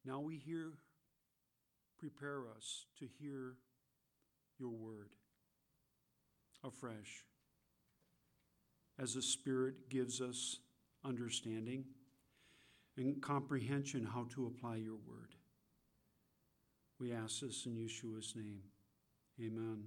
Now prepare us to hear your word afresh, as the Spirit gives us understanding and comprehension how to apply your word. We ask this in Yeshua's name. Amen.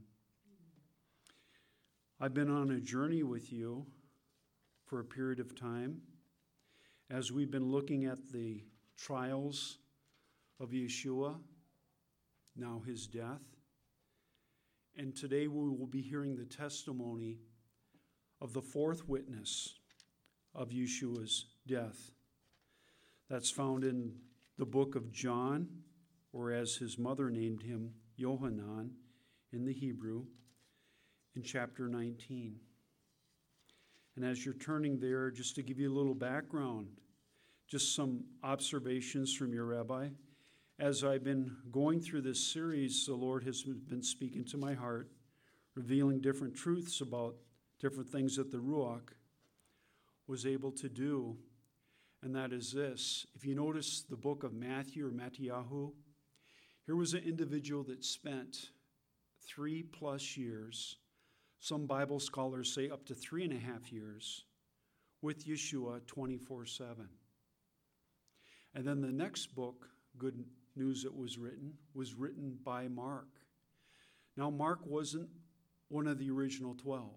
I've been on a journey with you for a period of time as we've been looking at the trials of Yeshua, now his death. And today we will be hearing the testimony of the fourth witness of Yeshua's death. That's found in the book of John, or as his mother named him, Yohanan, in the Hebrew, in chapter 19. And as you're turning there, just to give you a little background, just some observations from your rabbi. As I've been going through this series, the Lord has been speaking to my heart, revealing different truths about different things that the Ruach was able to do. And that is this. If you notice the book of Matthew or Mattiyahu, here was an individual that spent 3+ years, some Bible scholars say up to 3.5 years, with Yeshua 24/7. And then the next book, Good News that was written by Mark. Now, Mark wasn't one of the original 12.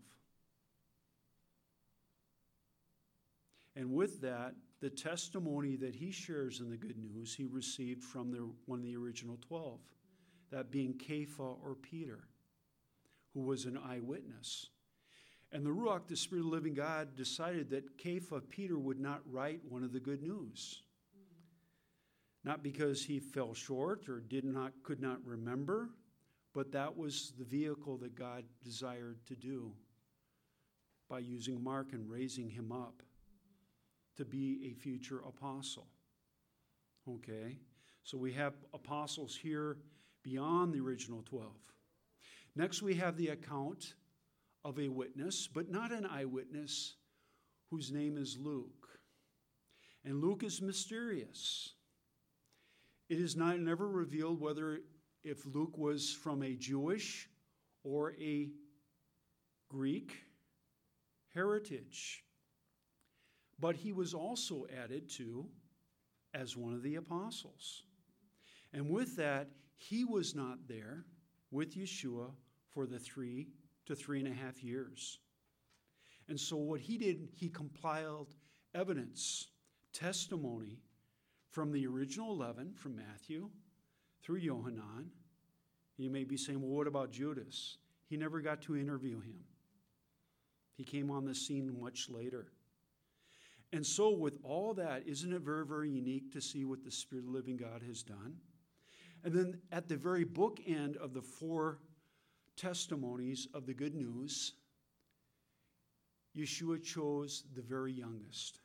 And with that, the testimony that he shares in the Good News, he received from one of the original 12, that being Kepha or Peter, who was an eyewitness. And the Ruach, the Spirit of the living God, decided that Kepha, Peter, would not write one of the Good News. Not because he fell short or could not remember, but that was the vehicle that God desired to do by using Mark and raising him up to be a future apostle. Okay? So we have apostles here beyond the original 12. Next, we have the account of a witness, but not an eyewitness, whose name is Luke. And Luke is mysterious. It is never revealed whether if Luke was from a Jewish or a Greek heritage. But he was also added to as one of the apostles. And with that, he was not there with Yeshua for the 3 to 3.5 years. And so what he did, he compiled evidence, testimony from the original 11, from Matthew through Yohanan. You may be saying, well, what about Judas? He never got to interview him. He came on the scene much later. And so with all that, isn't it very, very unique to see what the Spirit of the living God has done? And then at the very bookend of the 4 testimonies of the good news, Yeshua chose the very youngest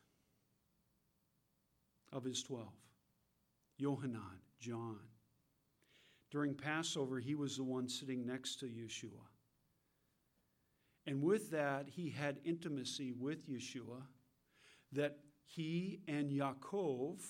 of his 12, Yohanan, John. During Passover, he was the one sitting next to Yeshua. And with that, he had intimacy with Yeshua, that he and Yaakov,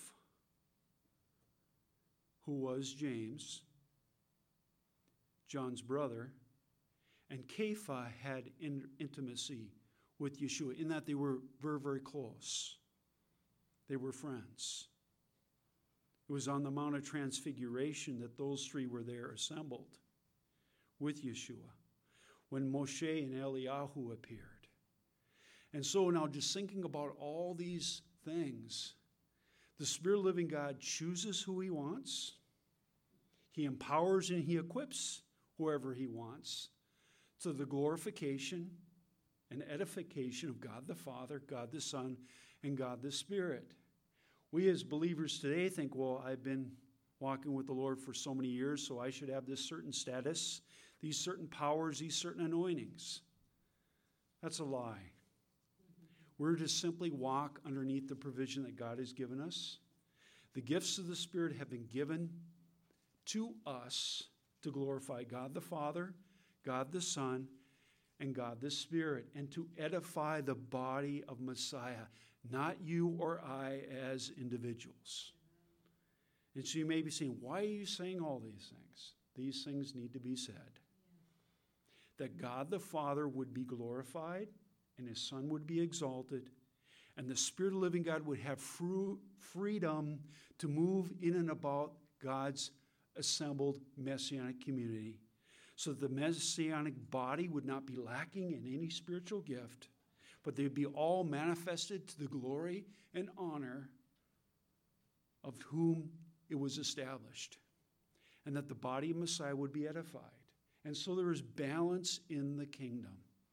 who was James, John's brother, and Kepha had intimacy with Yeshua, in that they were very, very close. They were friends. It was on the Mount of Transfiguration that those 3 were there assembled with Yeshua when Moshe and Eliyahu appeared. And so now, just thinking about all these things, the Spirit of the living God chooses who he wants. He empowers and he equips whoever he wants to the glorification and edification of God the Father, God the Son, and God the Spirit. We as believers today think, well, I've been walking with the Lord for so many years, so I should have this certain status, these certain powers, these certain anointings. That's a lie. We're to simply walk underneath the provision that God has given us. The gifts of the Spirit have been given to us to glorify God the Father, God the Son, and God the Spirit, and to edify the body of Messiah, not you or I as individuals. And so you may be saying, why are you saying all these things? These things need to be said. That God the Father would be glorified and his Son would be exalted, and the Spirit of the living God would have freedom to move in and about God's assembled messianic community, so that the messianic body would not be lacking in any spiritual gift, but they'd be all manifested to the glory and honor of whom it was established, and that the body of Messiah would be edified. And so there is balance in the kingdom.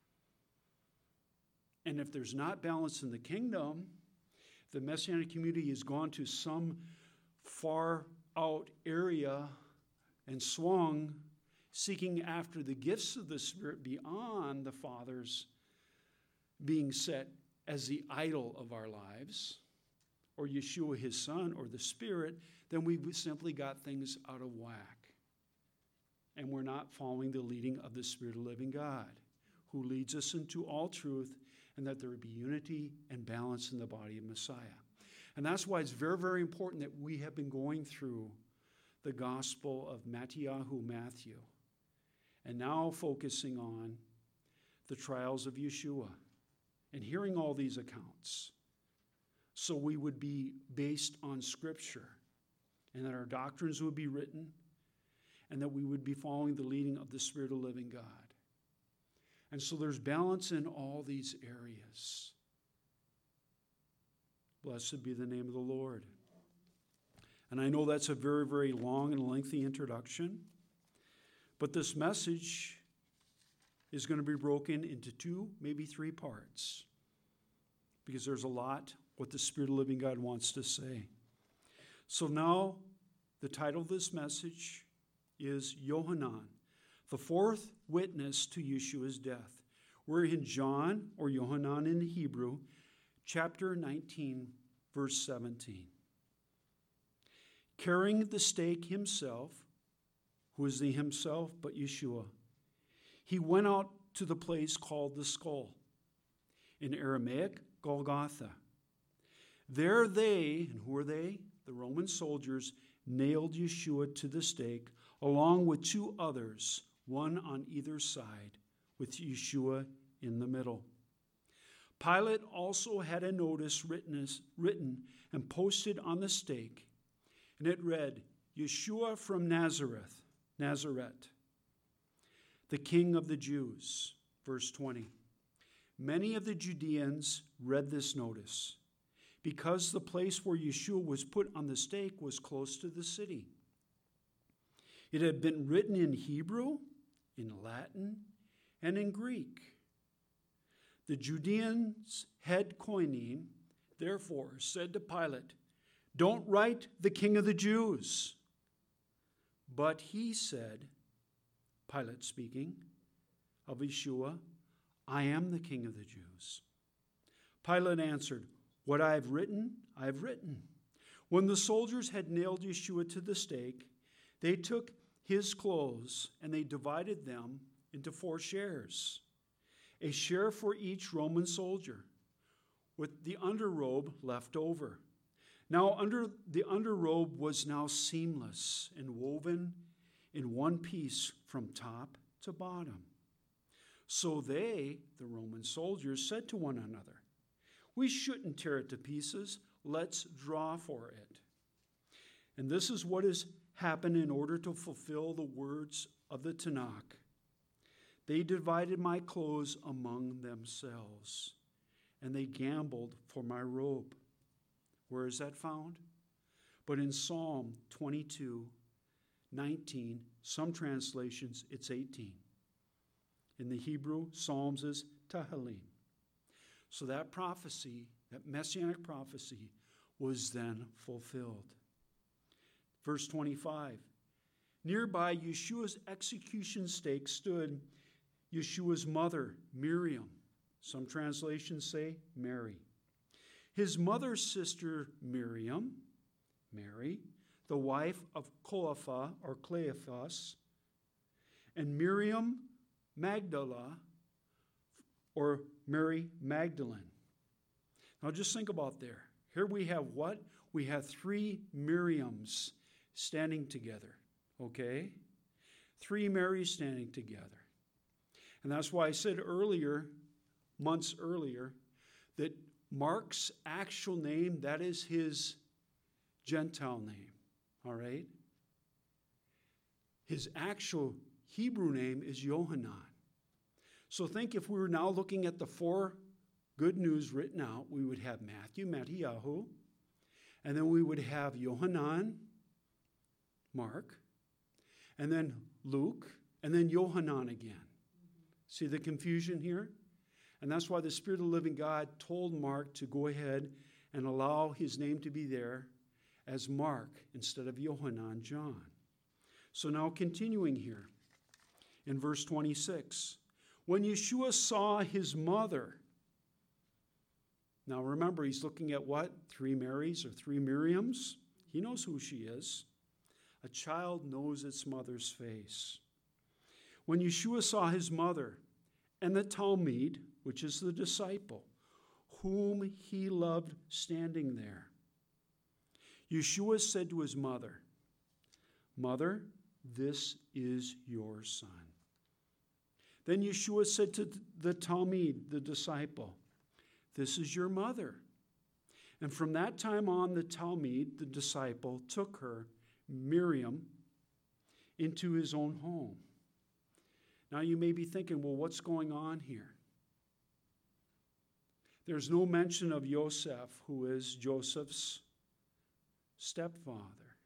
And if there's not balance in the kingdom, the messianic community has gone to some far out area and swung, seeking after the gifts of the Spirit beyond the Father's being set as the idol of our lives, or Yeshua, his Son, or the Spirit, then we've simply got things out of whack. And we're not following the leading of the Spirit of the living God, who leads us into all truth, and that there would be unity and balance in the body of Messiah. And that's why it's very, very important that we have been going through the Gospel of Matthew, and now focusing on the trials of Yeshua and hearing all these accounts, so we would be based on Scripture, and that our doctrines would be written, and that we would be following the leading of the Spirit of the living God. And so there's balance in all these areas. Blessed be the name of the Lord. And I know that's a very, very long and lengthy introduction, but this message is going to be broken into 2, maybe 3 parts, because there's a lot what the Spirit of the living God wants to say. So now, the title of this message is Yohanan, the fourth witness to Yeshua's death. We're in John, or Yohanan in Hebrew, chapter 19, verse 17. Carrying the stake himself, who is the himself but Yeshua, he went out to the place called the skull, in Aramaic, Golgotha. There they, and who are they? The Roman soldiers, nailed Yeshua to the stake, along with 2 others, one on either side, with Yeshua in the middle. Pilate also had a notice written and posted on the stake, and it read, Yeshua from Nazareth, the King of the Jews. Verse 20. Many of the Judeans read this notice, because the place where Yeshua was put on the stake was close to the city. It had been written in Hebrew, in Latin, and in Greek. The Judeans' head kohanim, therefore, said to Pilate, Don't write the King of the Jews. But he said, Pilate speaking of Yeshua, I am the King of the Jews. Pilate answered, What I have written, I have written. When the soldiers had nailed Yeshua to the stake, they took his clothes and they divided them into 4 shares, a share for each Roman soldier, with the underrobe left over. Now the underrobe was now seamless and woven in one piece from top to bottom. So they, the Roman soldiers, said to one another, We shouldn't tear it to pieces. Let's draw for it. And this is what has happened in order to fulfill the words of the Tanakh. They divided my clothes among themselves, and they gambled for my robe. Where is that found? But in Psalm 22:19, some translations, it's 18. In the Hebrew, Psalms is Tehillim. So that prophecy, that messianic prophecy, was then fulfilled. Verse 25. Nearby Yeshua's execution stake stood Yeshua's mother, Miriam. Some translations say Mary. His mother's sister, Miriam, Mary, the wife of Cleophas, and Miriam Magdala, or Mary Magdalene. Now just think about there. Here we have what? We have 3 Miriams standing together, okay? 3 Marys standing together. And that's why I said earlier, months earlier, that Mark's actual name, that is his Gentile name, all right? His actual Hebrew name is Yohanan. So think if we were now looking at the 4 good news written out, we would have Matthew, Mattiyahu, and then we would have Yohanan, Mark, and then Luke, and then Yohanan again. See the confusion here? And that's why the Spirit of the living God told Mark to go ahead and allow his name to be there as Mark instead of Yohanan, John. So now continuing here in verse 26. When Yeshua saw his mother, now remember he's looking at what? 3 Marys or 3 Miriams? He knows who she is. A child knows its mother's face. When Yeshua saw his mother and the Talmud, which is the disciple, whom he loved standing there, Yeshua said to his mother, "Mother, this is your son." Then Yeshua said to the Talmud, the disciple, "This is your mother." And from that time on, the Talmud, the disciple, took her, Miriam, into his own home. Now you may be thinking, well, what's going on here? There's no mention of Joseph, who is Joseph's stepfather.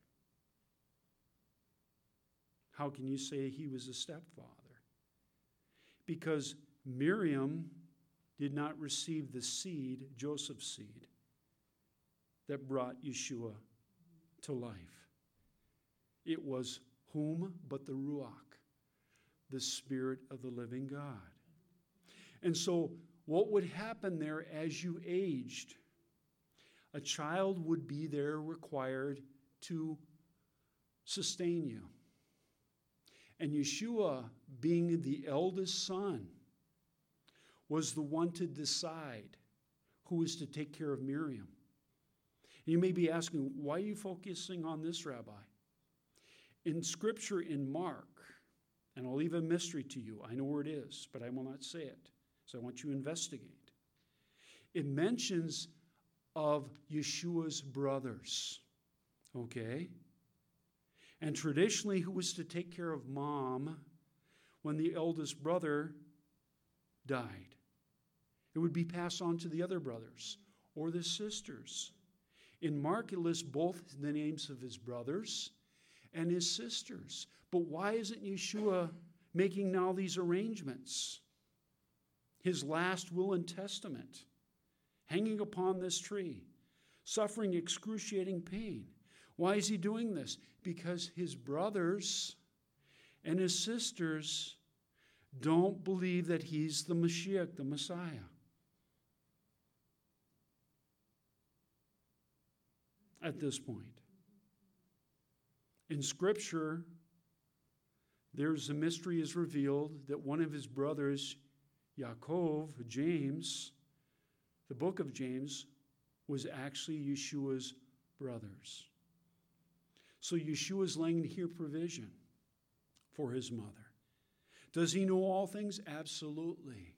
How can you say he was a stepfather? Because Miriam did not receive the seed, Joseph's seed, that brought Yeshua to life. It was whom but the Ruach, the Spirit of the living God. And so what would happen there as you aged? A child would be there required to sustain you. And Yeshua, being the eldest son, was the one to decide who was to take care of Miriam. You may be asking, why are you focusing on this, Rabbi? In Scripture in Mark, and I'll leave a mystery to you. I know where it is, but I will not say it. So I want you to investigate. It mentions of Yeshua's brothers, okay? And traditionally, who was to take care of mom when the eldest brother died? It would be passed on to the other brothers or the sisters. In Mark, it lists both the names of his brothers and his sisters. But why isn't Yeshua making now these arrangements? His last will and testament, hanging upon this tree, suffering excruciating pain. Why is he doing this? Because his brothers and his sisters don't believe that he's the Mashiach, the Messiah. At this point. In Scripture, there's a mystery is revealed that one of his brothers, Yaakov, James, the book of James, was actually Yeshua's brothers. So Yeshua is laying here provision for his mother. Does he know all things? Absolutely.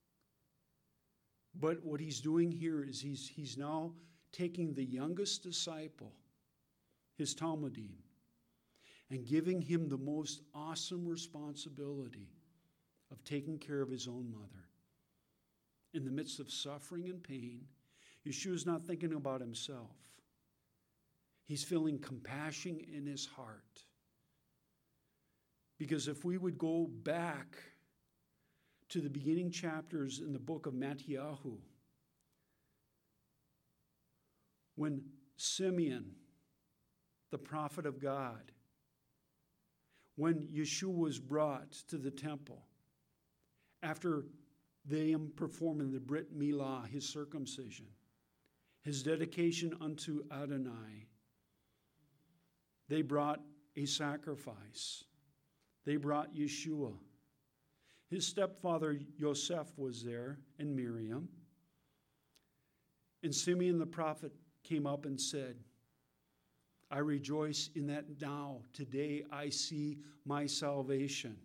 But what he's doing here is he's now taking the youngest disciple, his Talmudim, and giving him the most awesome responsibility of taking care of his own mother. In the midst of suffering and pain, Yeshua's not thinking about himself. He's feeling compassion in his heart. Because if we would go back to the beginning chapters in the book of Mattiyahu, when Simeon, the prophet of God, when Yeshua was brought to the temple, after they performing the Brit Milah, his circumcision, his dedication unto Adonai, they brought a sacrifice. They brought Yeshua. His stepfather Yosef was there, and Miriam. And Simeon the prophet came up and said, I rejoice in that now. Today I see my salvation.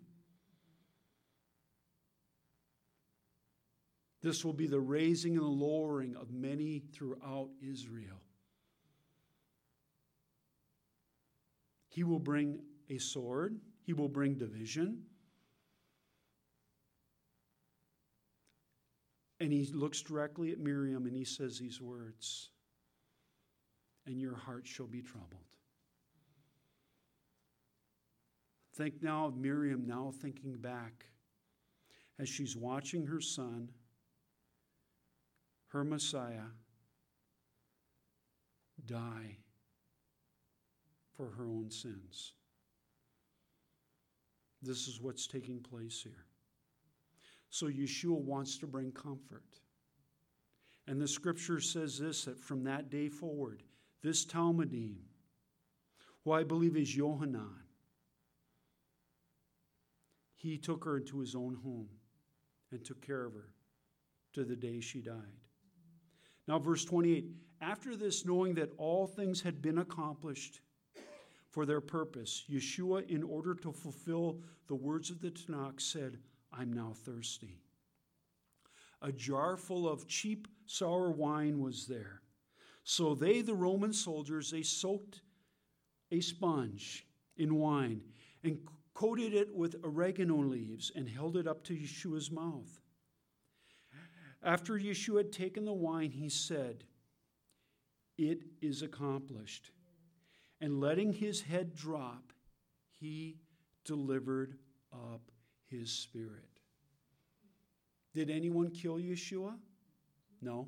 This will be the raising and the lowering of many throughout Israel. He will bring a sword. He will bring division. And he looks directly at Miriam and he says these words, and your heart shall be troubled. Think now of Miriam now thinking back as she's watching her son, her Messiah, die for her own sins. This is what's taking place here. So Yeshua wants to bring comfort. And the scripture says this, that from that day forward, this Talmudim, who I believe is Yohanan, he took her into his own home and took care of her to the day she died. Now, verse 28, after this, knowing that all things had been accomplished for their purpose, Yeshua, in order to fulfill the words of the Tanakh, said, I'm now thirsty. A jar full of cheap sour wine was there. So they, the Roman soldiers, they soaked a sponge in wine and coated it with oregano leaves and held it up to Yeshua's mouth. After Yeshua had taken the wine, he said, it is accomplished. And letting his head drop, he delivered up his spirit. Did anyone kill Yeshua? No.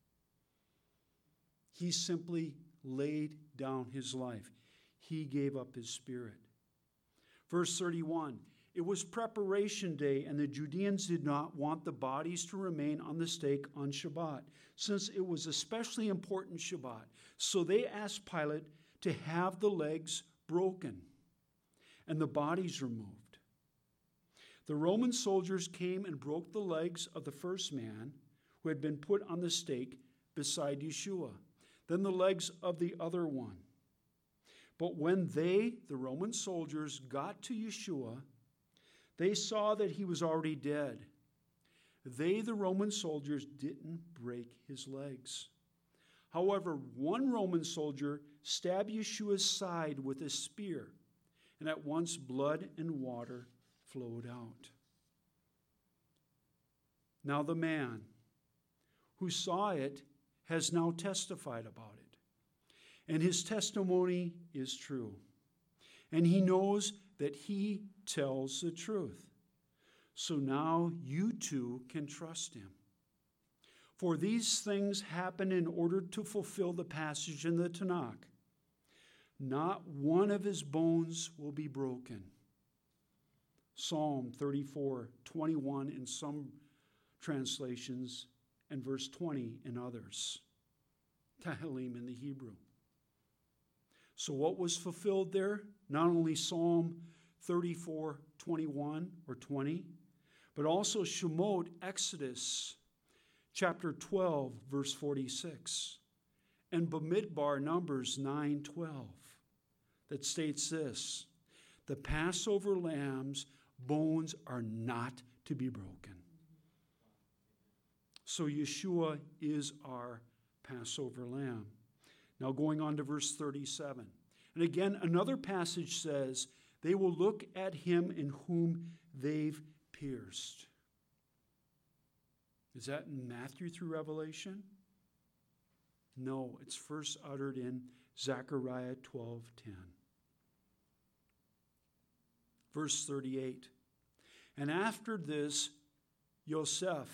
He simply laid down his life. He gave up his spirit. Verse 31, it was preparation day, and the Judeans did not want the bodies to remain on the stake on Shabbat, since it was especially important Shabbat. So they asked Pilate to have the legs broken and the bodies removed. The Roman soldiers came and broke the legs of the first man who had been put on the stake beside Yeshua, then the legs of the other one. But when they, the Roman soldiers, got to Yeshua, they saw that he was already dead. They, the Roman soldiers, didn't break his legs. However, one Roman soldier stabbed Yeshua's side with a spear, and at once blood and water flowed out. Now the man who saw it has now testified about it, and his testimony is true. And he knows that he tells the truth. So now you too can trust him. For these things happen in order to fulfill the passage in the Tanakh. Not one of his bones will be broken. Psalm 34:21 in some translations, and verse 20 in others. Tehillim in the Hebrew. So what was fulfilled there? Not only Psalm 34:21 or 20, but also Shemot, Exodus chapter 12, verse 46, and Bamidbar, Numbers 9:12, that states this: the Passover lamb's bones are not to be broken. So Yeshua is our Passover lamb. Now going on to verse 37. And again, another passage says, they will look at him in whom they've pierced. Is that in Matthew through Revelation? No, it's first uttered in Zechariah 12:10. Verse 38. And after this, Yosef,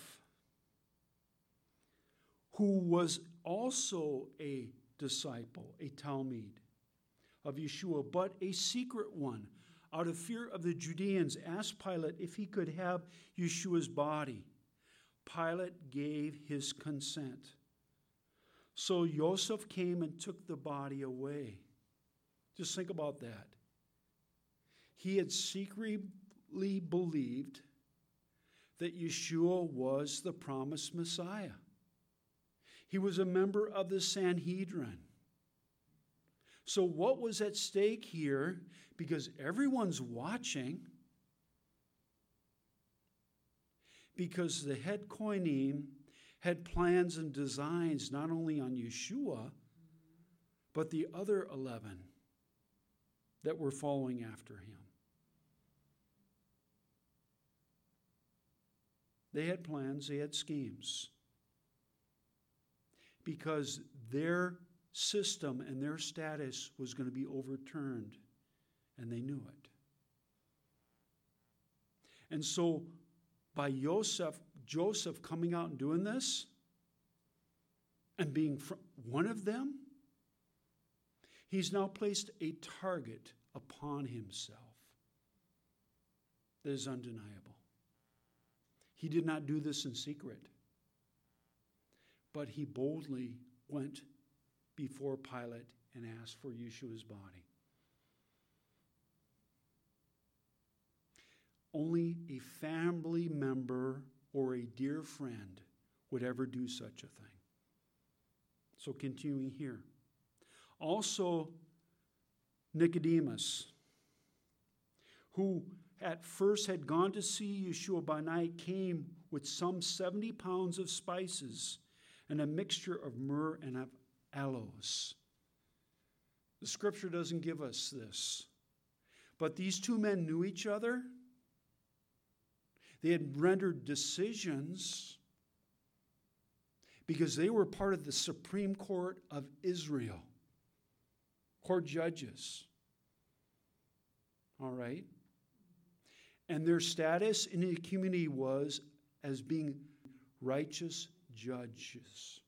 who was also a disciple, a Talmud of Yeshua, but a secret one, out of fear of the Judeans, asked Pilate if he could have Yeshua's body. Pilate gave his consent. So Joseph came and took the body away. Just think about that. He had secretly believed that Yeshua was the promised Messiah. He was a member of the Sanhedrin. So what was at stake here? Because everyone's watching. Because the head Kohanim had plans and designs not only on Yeshua, but the other 11 that were following after him. They had plans, they had schemes. Because their system and their status was going to be overturned, and they knew it. And so, by Joseph coming out and doing this, and being one of them, he's now placed a target upon himself that is undeniable. He did not do this in secret, but he boldly went before Pilate and asked for Yeshua's body. Only a family member or a dear friend would ever do such a thing. So continuing here. Also, Nicodemus, who at first had gone to see Yeshua by night, came with some 70 pounds of spices and a mixture of myrrh and of aloes. The scripture doesn't give us this. But these two men knew each other. They had rendered decisions because they were part of the Supreme Court of Israel. Court judges. All right? And their status in the community was as being righteous judges.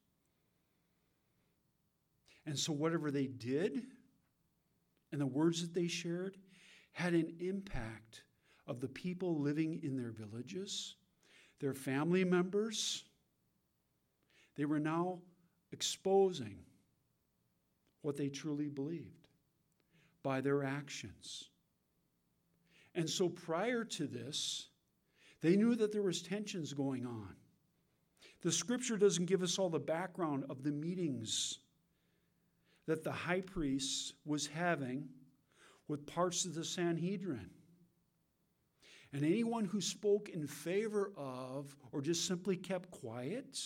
And so whatever they did and the words that they shared had an impact of the people living in their villages, their family members. They were now exposing what they truly believed by their actions. And so prior to this, they knew that there was tensions going on. The scripture doesn't give us all the background of the meetings that the high priest was having with parts of the Sanhedrin. And anyone who spoke in favor of or just simply kept quiet,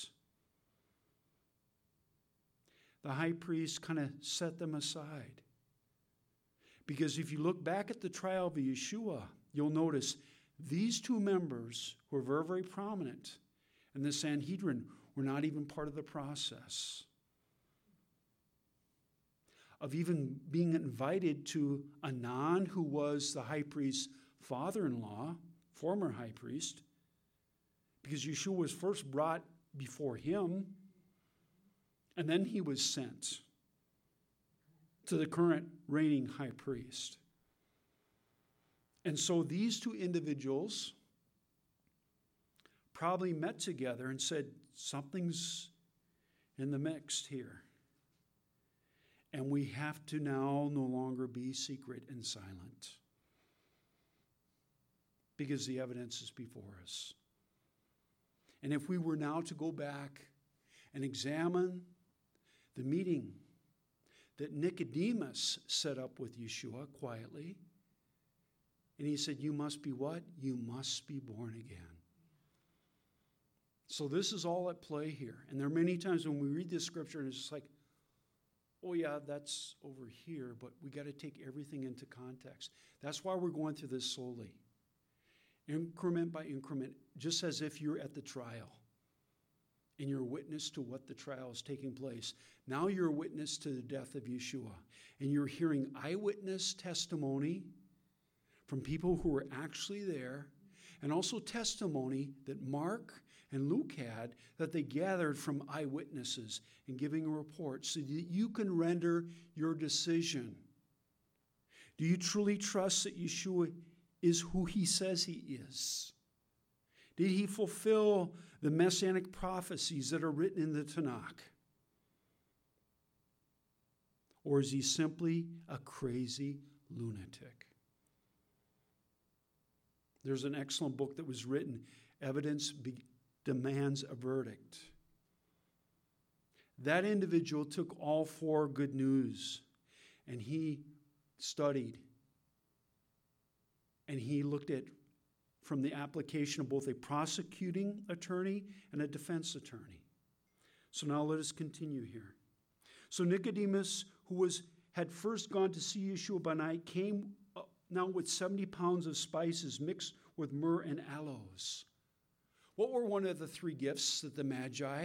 the high priest kind of set them aside. Because if you look back at the trial of Yeshua, you'll notice these two members who were very, very prominent in the Sanhedrin were not even part of the process of even being invited to Anan, who was the high priest's father-in-law, former high priest, because Yeshua was first brought before him, and then he was sent to the current reigning high priest. And so these two individuals probably met together and said, something's in the mix here. And we have to now no longer be secret and silent, because the evidence is before us. And if we were now to go back and examine the meeting that Nicodemus set up with Yeshua quietly, and he said, you must be what? You must be born again. So this is all at play here. And there are many times when we read this scripture and it's just like, oh yeah, that's over here, but we got to take everything into context. That's why we're going through this slowly. Increment by increment, just as if you're at the trial and you're a witness to what the trial is taking place. Now you're a witness to the death of Yeshua, and you're hearing eyewitness testimony from people who were actually there, and also testimony that Mark and Luke had that they gathered from eyewitnesses and giving a report so that you can render your decision. Do you truly trust that Yeshua is who he says he is? Did he fulfill the messianic prophecies that are written in the Tanakh? Or is he simply a crazy lunatic? There's an excellent book that was written, Evidence Demands a Verdict. That individual took all four good news and he studied, and he looked at from the application of both a prosecuting attorney and a defense attorney. So now let us continue here. So Nicodemus, who had first gone to see Yeshua by night, came now with 70 pounds of spices mixed with myrrh and aloes. What were one of the three gifts that the Magi?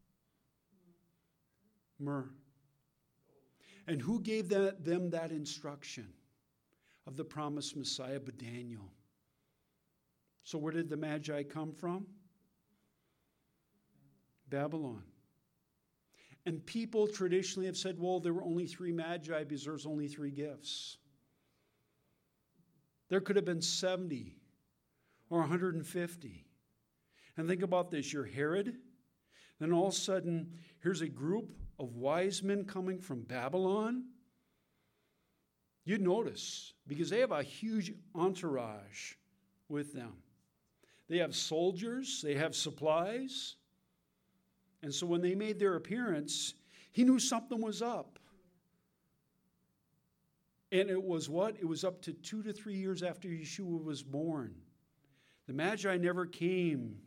Myrrh. And who gave them that instruction of the promised Messiah but Daniel? So where did the Magi come from? Babylon. And people traditionally have said, well, there were only three Magi because there's only three gifts. There could have been 70 or 150. And think about this. You're Herod. Then all of a sudden, here's a group of wise men coming from Babylon. You'd notice, because they have a huge entourage with them. They have soldiers. They have supplies. And so when they made their appearance, he knew something was up. And it was what? It was up to 2 to 3 years after Yeshua was born. The Magi never came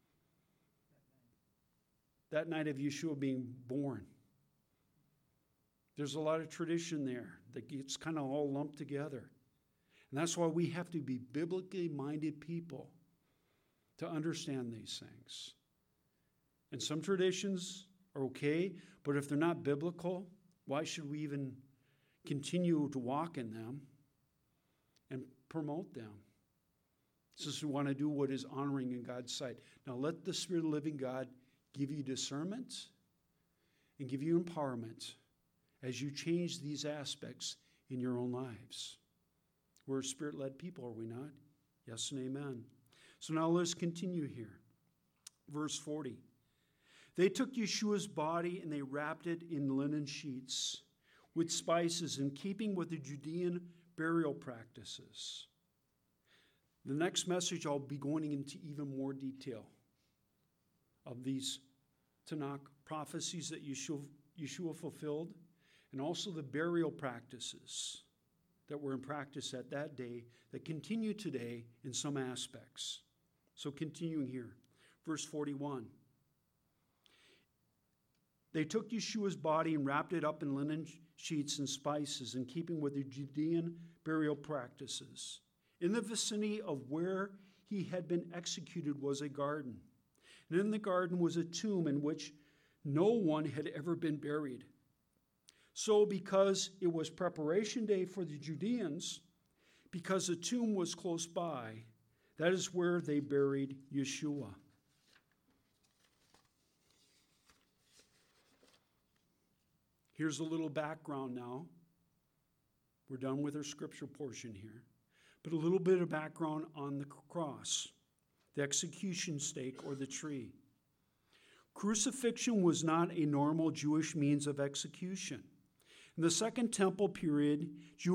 that night of Yeshua being born. There's a lot of tradition there that gets kind of all lumped together. And that's why we have to be biblically minded people to understand these things. And some traditions are okay, but if they're not biblical, why should we even continue to walk in them and promote them? Since we want to do what is honoring in God's sight. Now let the Spirit of the living God give you discernment and give you empowerment as you change these aspects in your own lives. We're a Spirit-led people, are we not? Yes and amen. So now let's continue here. Verse 40. They took Yeshua's body and they wrapped it in linen sheets with spices in keeping with the Judean burial practices. The next message, I'll be going into even more detail of these Tanakh prophecies that Yeshua fulfilled, and also the burial practices that were in practice at that day that continue today in some aspects. So continuing here, verse 41. They took Yeshua's body and wrapped it up in linen sheets and spices in keeping with the Judean burial practices. In the vicinity of where he had been executed was a garden. And in the garden was a tomb in which no one had ever been buried. So because it was preparation day for the Judeans, because the tomb was close by, that is where they buried Yeshua. Here's a little background now. We're done with our scripture portion here. But a little bit of background on the cross, the execution stake or the tree. Crucifixion was not a normal Jewish means of execution. In the Second Temple period,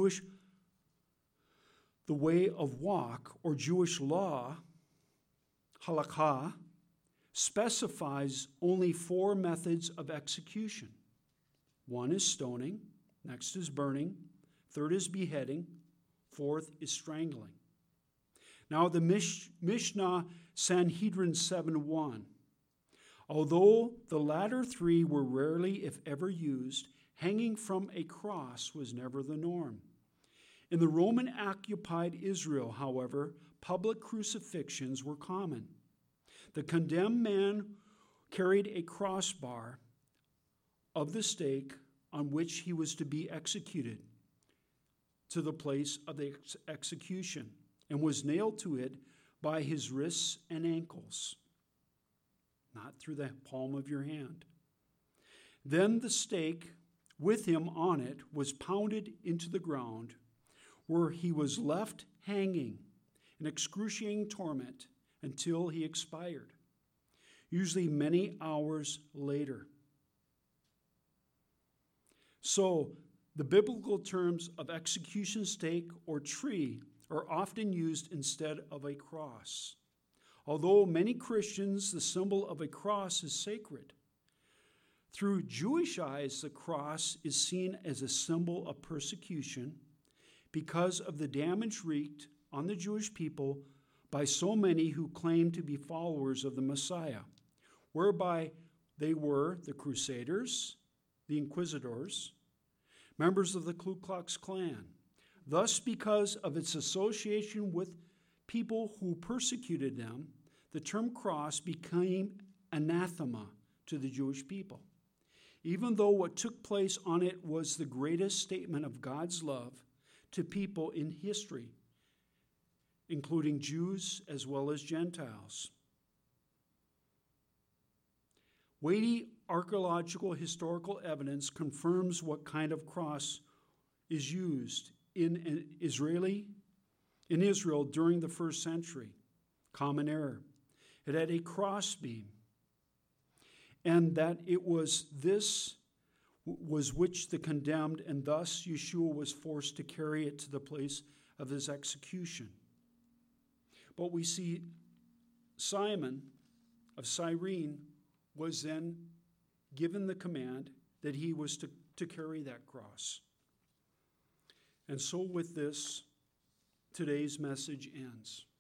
the way of walk or Jewish law, halakha, specifies only 4 methods of execution. 1 is stoning, next is burning, 3rd is beheading, 4th is strangling. Now the Mishnah Sanhedrin 7:1. Although the latter 3 were rarely, if ever, used, hanging from a cross was never the norm. In the Roman-occupied Israel, however, public crucifixions were common. The condemned man carried a crossbar of the stake on which he was to be executed to the place of the execution and was nailed to it by his wrists and ankles, not through the palm of your hand. Then the stake with him on it was pounded into the ground, where he was left hanging in excruciating torment until he expired, usually many hours later. So, the biblical terms of execution stake or tree are often used instead of a cross. Although many Christians, the symbol of a cross is sacred, Through Jewish eyes, the cross is seen as a symbol of persecution because of the damage wreaked on the Jewish people by so many who claimed to be followers of the Messiah, whereby they were the Crusaders, the Inquisitors, members of the Ku Klux Klan. Thus, because of its association with people who persecuted them, the term cross became anathema to the Jewish people, even though what took place on it was the greatest statement of God's love to people in history, including Jews as well as Gentiles. Weighty archaeological historical evidence confirms what kind of cross is used in Israel during the first century. Common error. It had a crossbeam, and that it was this was which the condemned, and thus Yeshua was forced to carry it to the place of his execution. But we see Simon of Cyrene was then given the command that he was to carry that cross. And so with this, today's message ends.